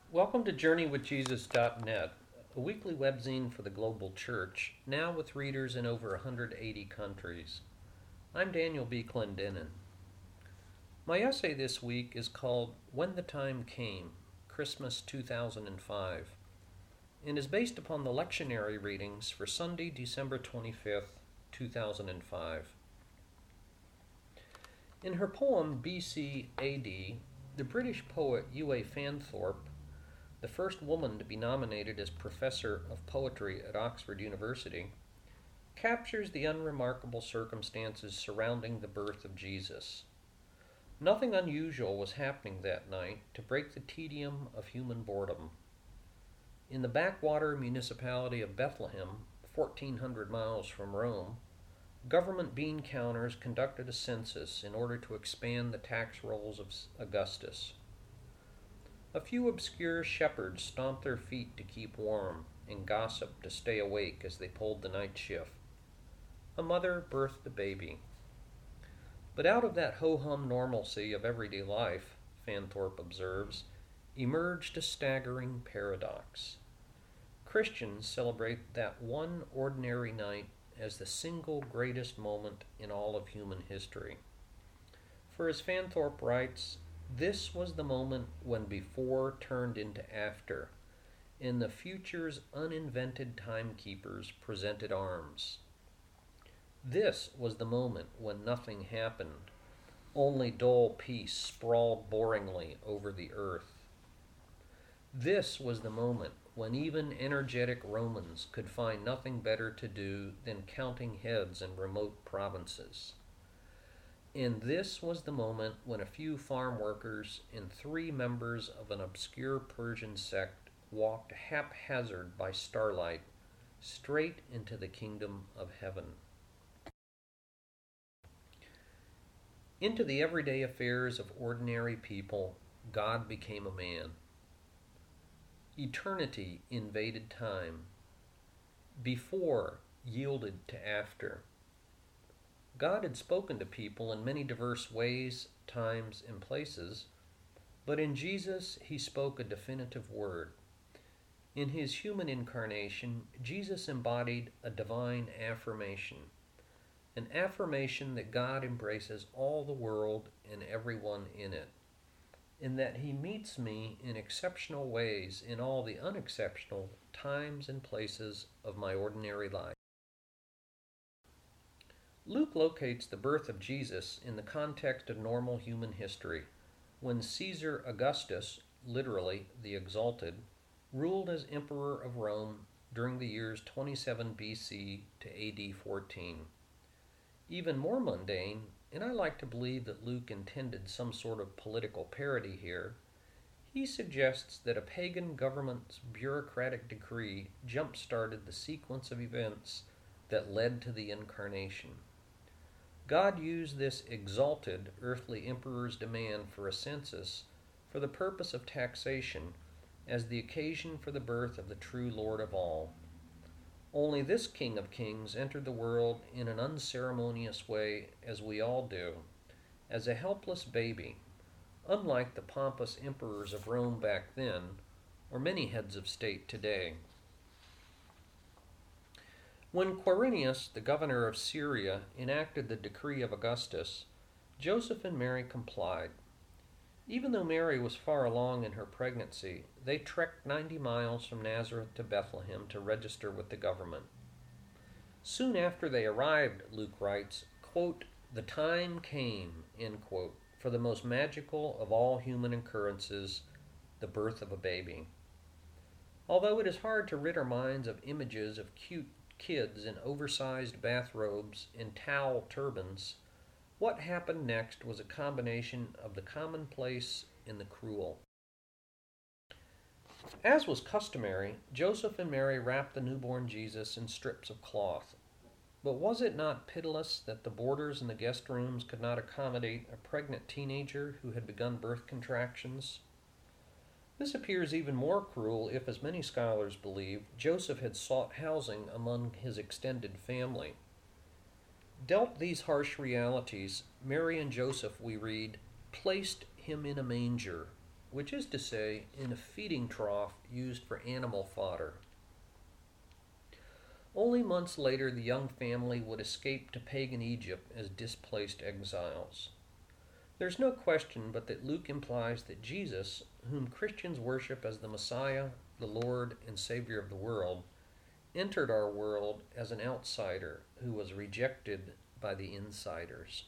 Welcome to JourneyWithJesus.net, a weekly webzine for the global church, now with readers in over 180 countries. I'm Daniel B. Clendenin. My essay this week is called When the Time Came, Christmas 2005, and is based upon the lectionary readings for Sunday, December 25th, 2005. In her poem BC AD, the British poet Ua Fanthorpe, the first woman to be nominated as Professor of Poetry at Oxford University, captures the unremarkable circumstances surrounding the birth of Jesus. Nothing unusual was happening that night to break the tedium of human boredom. In the backwater municipality of Bethlehem, 1,400 miles from Rome, government bean counters conducted a census in order to expand the tax rolls of Augustus. A few obscure shepherds stomped their feet to keep warm and gossiped to stay awake as they pulled the night shift. A mother birthed a baby. But out of that ho-hum normalcy of everyday life, Fanthorpe observes, emerged a staggering paradox. Christians celebrate that one ordinary night as the single greatest moment in all of human history. For as Fanthorpe writes, this was the moment when before turned into after, and the future's uninvented timekeepers presented arms. This was the moment when nothing happened, only dull peace sprawled boringly over the earth. This was the moment when even energetic Romans could find nothing better to do than counting heads in remote provinces. And this was the moment when a few farm workers and 3 members of an obscure Persian sect walked haphazard by starlight straight into the kingdom of heaven. Into the everyday affairs of ordinary people, God became a man. Eternity invaded time. Before yielded to after. God had spoken to people in many diverse ways, times, and places, but in Jesus he spoke a definitive word. In his human incarnation, Jesus embodied a divine affirmation, an affirmation that God embraces all the world and everyone in it, and that he meets me in exceptional ways in all the unexceptional times and places of my ordinary life. Luke locates the birth of Jesus in the context of normal human history, when Caesar Augustus, literally the exalted, ruled as emperor of Rome during the years 27 BC to AD 14. Even more mundane, and I like to believe that Luke intended some sort of political parody here, he suggests that a pagan government's bureaucratic decree jump-started the sequence of events that led to the incarnation. God used this exalted earthly emperor's demand for a census for the purpose of taxation as the occasion for the birth of the true Lord of all. Only this King of Kings entered the world in an unceremonious way, as we all do, as a helpless baby, unlike the pompous emperors of Rome back then, or many heads of state today. When Quirinius, the governor of Syria, enacted the decree of Augustus, Joseph and Mary complied. Even though Mary was far along in her pregnancy, they trekked 90 miles from Nazareth to Bethlehem to register with the government. Soon after they arrived, Luke writes, quote, the time came, end quote, for the most magical of all human occurrences, the birth of a baby. Although it is hard to rid our minds of images of cute kids in oversized bathrobes and towel turbans, what happened next was a combination of the commonplace and the cruel. As was customary, Joseph and Mary wrapped the newborn Jesus in strips of cloth. But was it not pitiless that the boarders in the guest rooms could not accommodate a pregnant teenager who had begun birth contractions? This appears even more cruel if, as many scholars believe, Joseph had sought housing among his extended family. Dealt these harsh realities, Mary and Joseph, we read, placed him in a manger, which is to say, in a feeding trough used for animal fodder. Only months later, the young family would escape to pagan Egypt as displaced exiles. There's no question but that Luke implies that Jesus, whom Christians worship as the Messiah, the Lord, and Savior of the world, entered our world as an outsider who was rejected by the insiders.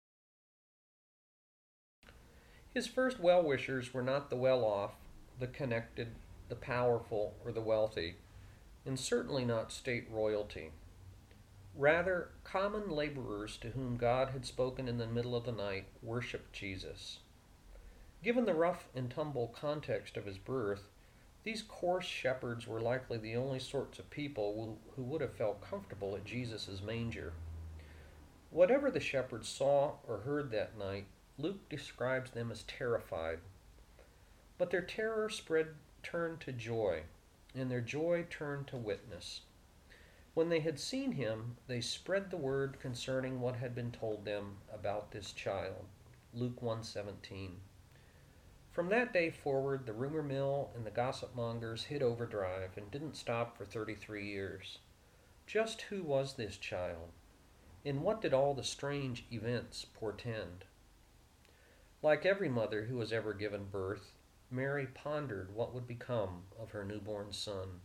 His first well-wishers were not the well-off, the connected, the powerful, or the wealthy, and certainly not state royalty. Rather, common laborers to whom God had spoken in the middle of the night worshiped Jesus. Given the rough and tumble context of his birth, these coarse shepherds were likely the only sorts of people who would have felt comfortable at Jesus' manger. Whatever the shepherds saw or heard that night, Luke describes them as terrified. But their terror turned to joy, and their joy turned to witness. When they had seen him, they spread the word concerning what had been told them about this child. Luke 1:17. From that day forward, the rumor mill and the gossip mongers hit overdrive and didn't stop for 33 years. Just who was this child? And what did all the strange events portend? Like every mother who has ever given birth, Mary pondered what would become of her newborn son.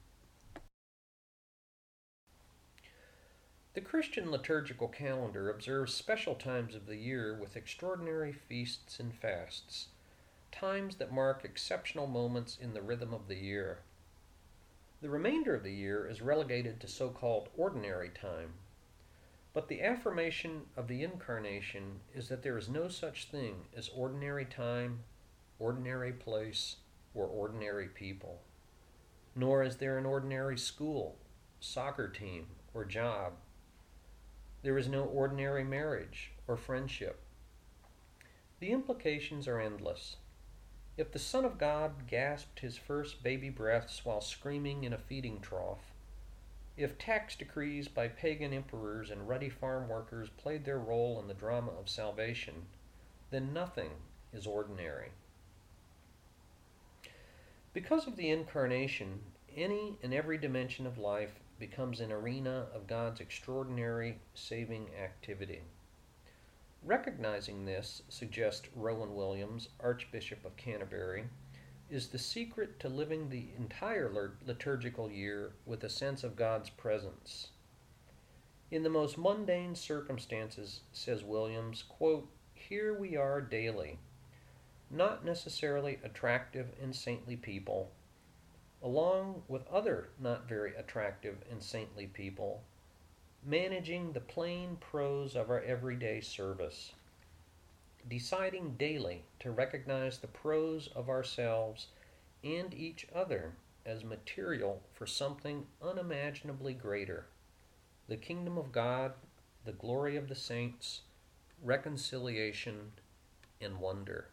The Christian liturgical calendar observes special times of the year with extraordinary feasts and fasts, times that mark exceptional moments in the rhythm of the year. The remainder of the year is relegated to so-called ordinary time. But the affirmation of the Incarnation is that there is no such thing as ordinary time, ordinary place, or ordinary people. Nor is there an ordinary school, soccer team, or job. There is no ordinary marriage or friendship. The implications are endless. If the Son of God gasped his first baby breaths while screaming in a feeding trough, if tax decrees by pagan emperors and ruddy farm workers played their role in the drama of salvation, then nothing is ordinary. Because of the Incarnation, any and every dimension of life becomes an arena of God's extraordinary saving activity. Recognizing this, suggests Rowan Williams, Archbishop of Canterbury, is the secret to living the entire liturgical year with a sense of God's presence. In the most mundane circumstances, says Williams, quote, "Here we are daily, not necessarily attractive and saintly people, along with other not very attractive and saintly people, managing the plain prose of our everyday service, deciding daily to recognize the prose of ourselves and each other as material for something unimaginably greater, the kingdom of God, the glory of the saints, reconciliation, and wonder."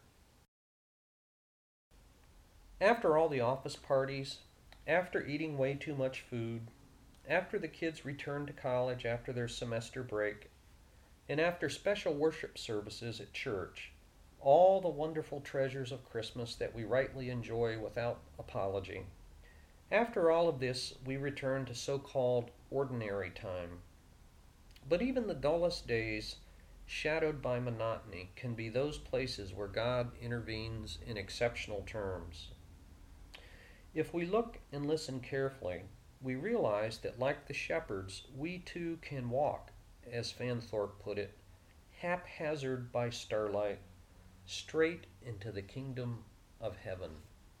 After all the office parties, after eating way too much food, after the kids return to college after their semester break, and after special worship services at church, all the wonderful treasures of Christmas that we rightly enjoy without apology, after all of this, we return to so-called ordinary time. But even the dullest days, shadowed by monotony, can be those places where God intervenes in exceptional terms. If we look and listen carefully, we realize that like the shepherds, we too can walk, as Fanthorpe put it, haphazard by starlight, straight into the kingdom of heaven.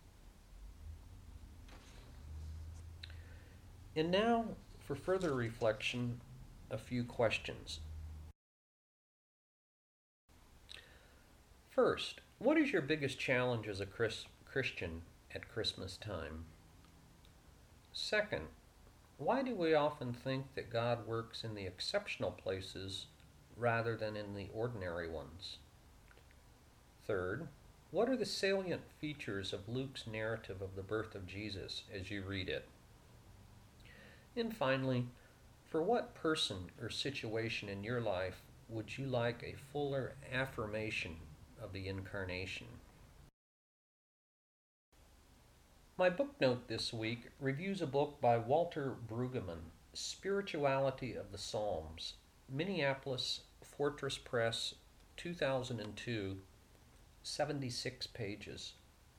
And now, for further reflection, a few questions. First, what is your biggest challenge as a Christian at Christmas time? Second, why do we often think that God works in the exceptional places rather than in the ordinary ones? Third, what are the salient features of Luke's narrative of the birth of Jesus as you read it? And finally, for what person or situation in your life would you like a fuller affirmation of the Incarnation? My book note this week reviews a book by Walter Brueggemann, Spirituality of the Psalms, Minneapolis Fortress Press, 2002, 76 pages.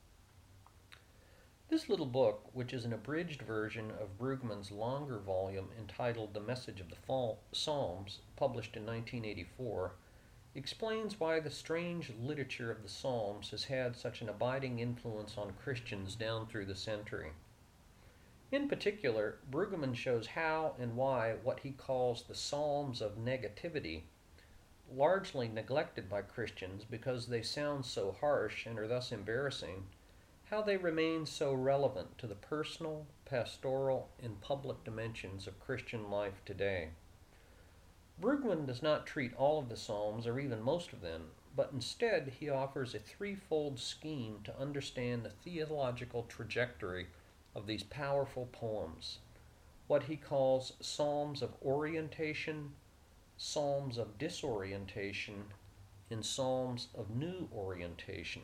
This little book, which is an abridged version of Brueggemann's longer volume entitled The Message of the Psalms, published in 1984, explains why the strange literature of the Psalms has had such an abiding influence on Christians down through the century. In particular, Brueggemann shows how and why what he calls the Psalms of negativity, largely neglected by Christians because they sound so harsh and are thus embarrassing, how they remain so relevant to the personal, pastoral, and public dimensions of Christian life today. Brueggemann does not treat all of the Psalms, or even most of them, but instead he offers a threefold scheme to understand the theological trajectory of these powerful poems, what he calls Psalms of orientation, Psalms of disorientation, and Psalms of new orientation.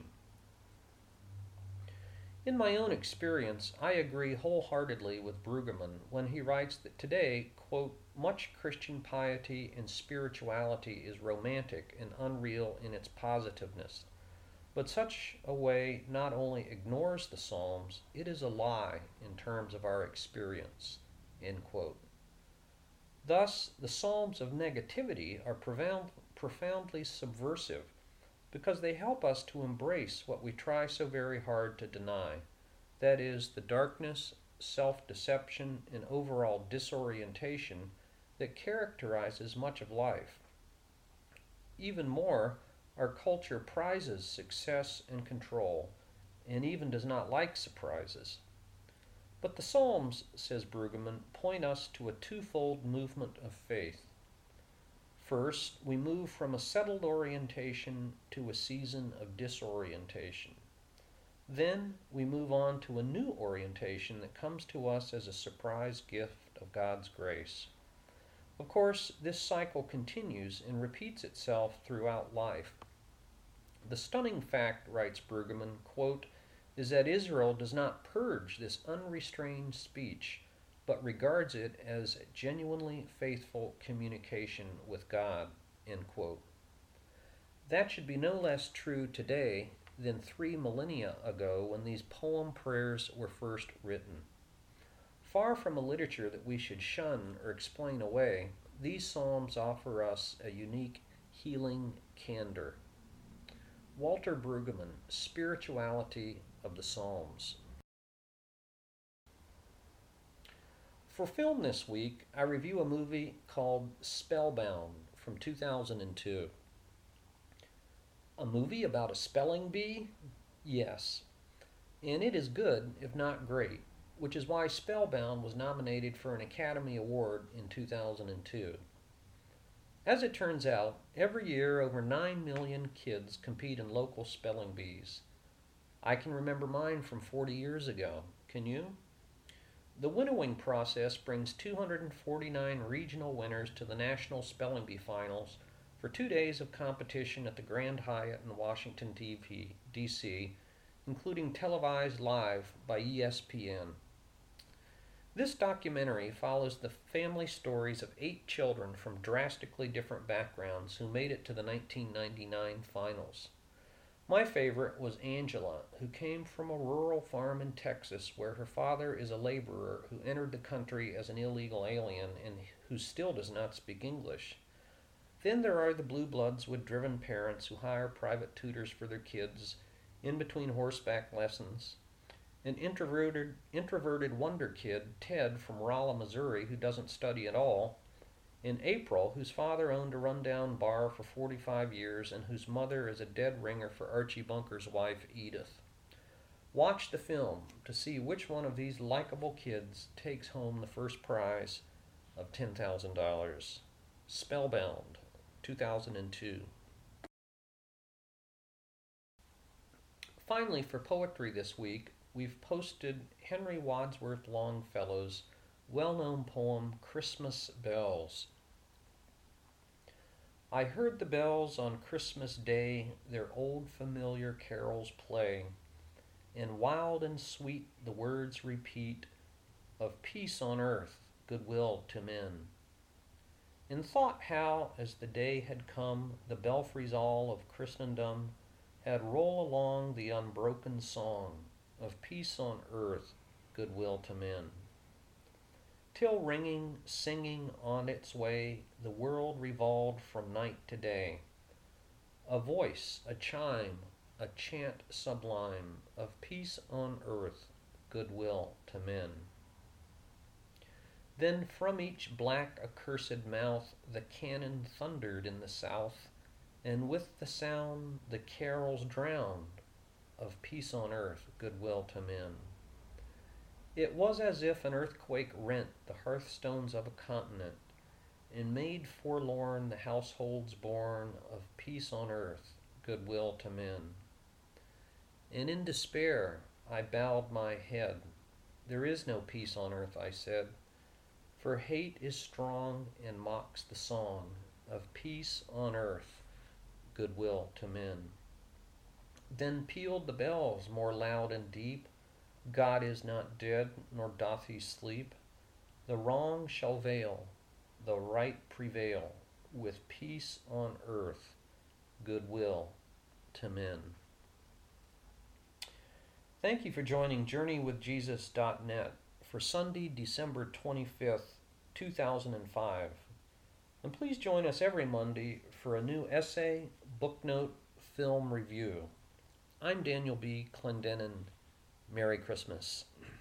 In my own experience, I agree wholeheartedly with Brueggemann when he writes that today, quote, much Christian piety and spirituality is romantic and unreal in its positiveness, but such a way not only ignores the Psalms, it is a lie in terms of our experience, end quote. Thus, the Psalms of negativity are profoundly subversive because they help us to embrace what we try so very hard to deny, that is, the darkness, self-deception, and overall disorientation that characterizes much of life. Even more, our culture prizes success and control, and even does not like surprises. But the Psalms, says Brueggemann, point us to a twofold movement of faith. First, we move from a settled orientation to a season of disorientation. Then we move on to a new orientation that comes to us as a surprise gift of God's grace. Of course, this cycle continues and repeats itself throughout life. The stunning fact, writes Brueggemann, quote, is that Israel does not purge this unrestrained speech, but regards it as genuinely faithful communication with God, end quote. That should be no less true today than 3 millennia ago when these poem prayers were first written. Far from a literature that we should shun or explain away, these psalms offer us a unique healing candor. Walter Brueggemann, Spirituality of the Psalms. For film this week, I review a movie called Spellbound from 2002. A movie about a spelling bee? Yes. And it is good, if not great, which is why Spellbound was nominated for an Academy Award in 2002. As it turns out, every year over 9 million kids compete in local spelling bees. I can remember mine from 40 years ago. Can you? The winnowing process brings 249 regional winners to the National Spelling Bee Finals for 2 days of competition at the Grand Hyatt in Washington, D.C., including televised live by ESPN. This documentary follows the family stories of 8 children from drastically different backgrounds who made it to the 1999 finals. My favorite was Angela, who came from a rural farm in Texas where her father is a laborer who entered the country as an illegal alien and who still does not speak English. Then there are the blue bloods with driven parents who hire private tutors for their kids in between horseback lessons. An introverted wonder kid, Ted from Rolla, Missouri, who doesn't study at all, and April, whose father owned a rundown bar for 45 years and whose mother is a dead ringer for Archie Bunker's wife, Edith. Watch the film to see which one of these likable kids takes home the first prize of $10,000. Spellbound, 2002. Finally, for poetry this week, we've posted Henry Wadsworth Longfellow's well-known poem, Christmas Bells. I heard the bells on Christmas Day their old familiar carols play, and wild and sweet the words repeat of peace on earth, goodwill to men. And thought how, as the day had come, the belfries all of Christendom had roll along the unbroken song of peace on earth, goodwill to men. Till ringing, singing on its way, the world revolved from night to day. A voice, a chime, a chant sublime of peace on earth, goodwill to men. Then from each black accursed mouth the cannon thundered in the south, and with the sound the carols drowned of peace on earth, goodwill to men. It was as if an earthquake rent the hearthstones of a continent, and made forlorn the households born of peace on earth, goodwill to men. And in despair I bowed my head. There is no peace on earth, I said, for hate is strong and mocks the song of peace on earth, goodwill to men. Then pealed the bells more loud and deep, God is not dead, nor doth he sleep. The wrong shall veil, the right prevail, with peace on earth, goodwill to men. Thank you for joining JourneyWithJesus.net for Sunday, December 25th, 2005. And please join us every Monday for a new essay, book note, film review. I'm Daniel B. Clendenin. Merry Christmas.